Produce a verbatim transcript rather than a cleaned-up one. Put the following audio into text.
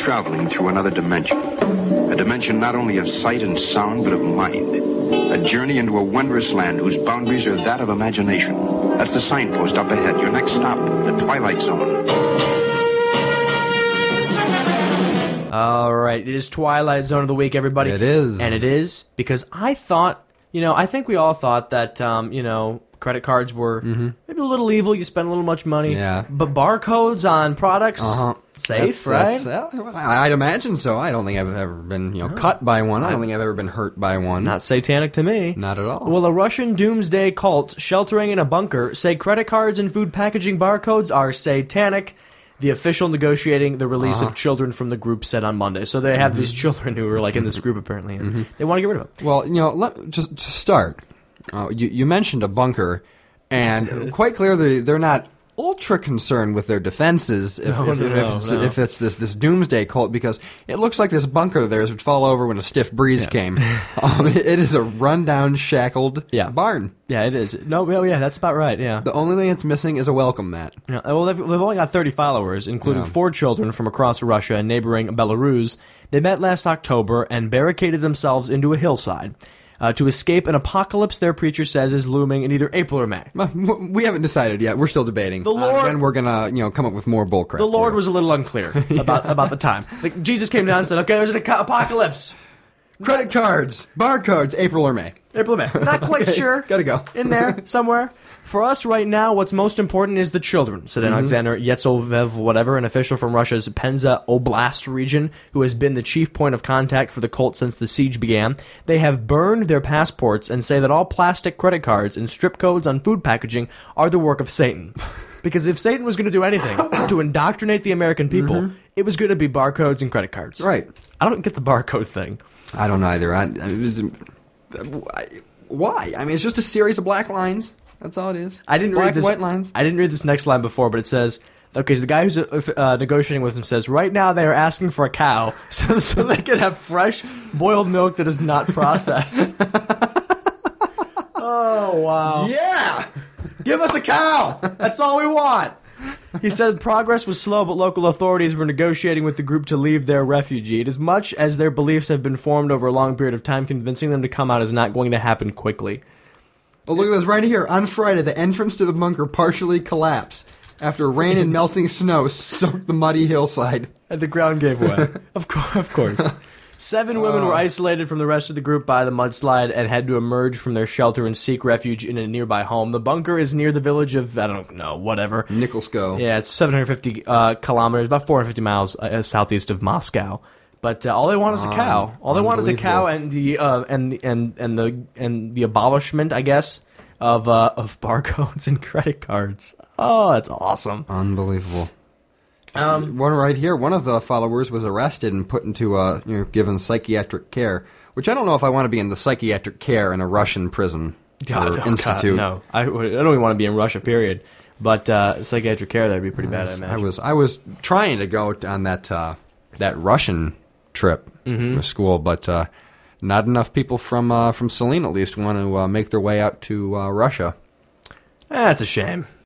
traveling through another dimension. A dimension not only of sight and sound, but of mind. A journey into a wondrous land whose boundaries are that of imagination. That's the signpost up ahead. Your next stop, the Twilight Zone. All right, it is Twilight Zone of the week, everybody. It is. And it is because I thought, you know, I think we all thought that, um, you know, credit cards were mm-hmm. maybe a little evil. You spend a little much money. Yeah. But barcodes on products, uh-huh. safe, that's, right? That's, uh, I'd imagine so. I don't think I've ever been, you know, cut by one. I don't think I've ever been hurt by one. Not satanic to me. Not at all. Well, a Russian doomsday cult sheltering in a bunker say credit cards and food packaging barcodes are satanic. The official negotiating the release uh-huh. of children from the group said on Monday. So they have mm-hmm. these children who are like in this group apparently, and mm-hmm. they want to get rid of them. Well, you know, let, just to start, uh, you, you mentioned a bunker, and quite clearly they're not ultra concerned with their defenses if, no, if, no, if, no, it's, no. if it's this, this doomsday cult, because it looks like this bunker of theirs would fall over when a stiff breeze yeah. came. um, it, it is a rundown, shackled yeah. barn. Yeah, it is. No, well, yeah, that's about right, yeah. The only thing it's missing is a welcome mat. Yeah, well, they've, they've only got thirty followers, including yeah. four children from across Russia and neighboring Belarus. They met last October and barricaded themselves into a hillside. Uh, to escape an apocalypse, their preacher says, is looming in either April or May. We haven't decided yet. We're still debating. The Lord, uh, when we're going to, you know, come up with more bullcrap. The Lord was a little unclear about, about the time. Like, Jesus came down and said, okay, there's an apocalypse. Credit cards, barcodes, April or May. April or May. Not quite okay, sure. Gotta go. In there, somewhere. For us right now, what's most important is the children, said mm-hmm. Alexander Yetsovev, whatever, an official from Russia's Penza Oblast region, who has been the chief point of contact for the cult since the siege began. They have burned their passports and say that all plastic credit cards and strip codes on food packaging are the work of Satan. Because if Satan was going to do anything to indoctrinate the American people, mm-hmm. it was going to be barcodes and credit cards. Right. I don't get the barcode thing. I don't either. I, I, why? I mean, it's just a series of black lines. That's all it is. I didn't black, read this. White lines. I didn't read this next line before, but it says, okay, so the guy who's uh, negotiating with him says, right now they are asking for a cow so, so they can have fresh boiled milk that is not processed. Oh, wow. Yeah! Give us a cow! That's all we want! He said progress was slow, but local authorities were negotiating with the group to leave their refugee. It is much as their beliefs have been formed over a long period of time, convincing them to come out is not going to happen quickly. Oh, look at this right here. On Friday, the entrance to the bunker partially collapsed after rain and melting snow soaked the muddy hillside. And the ground gave way. Of course, of course. Seven women uh, were isolated from the rest of the group by the mudslide and had to emerge from their shelter and seek refuge in a nearby home. The bunker is near the village of, I don't know, whatever. Nikolsko. Yeah, it's seven hundred fifty uh, kilometers, about four hundred fifty miles uh, southeast of Moscow. But uh, all they want is a cow. All they want is a cow and the uh, and the and and the and the abolishment, I guess, of uh, of barcodes and credit cards. Oh, that's awesome! Unbelievable. Um, one right here. One of the followers was arrested and put into uh, you know, given psychiatric care. Which I don't know if I want to be in the psychiatric care in a Russian prison God, or no, institute. God, no, I, I don't even want to be in Russia. Period. But uh, psychiatric care, that'd be pretty I bad. was, I imagine. I was I was trying to go on that uh, that Russian trip mm-hmm. to school, but uh, not enough people from uh, from Saline at least want to uh, make their way out to uh, Russia. That's a shame.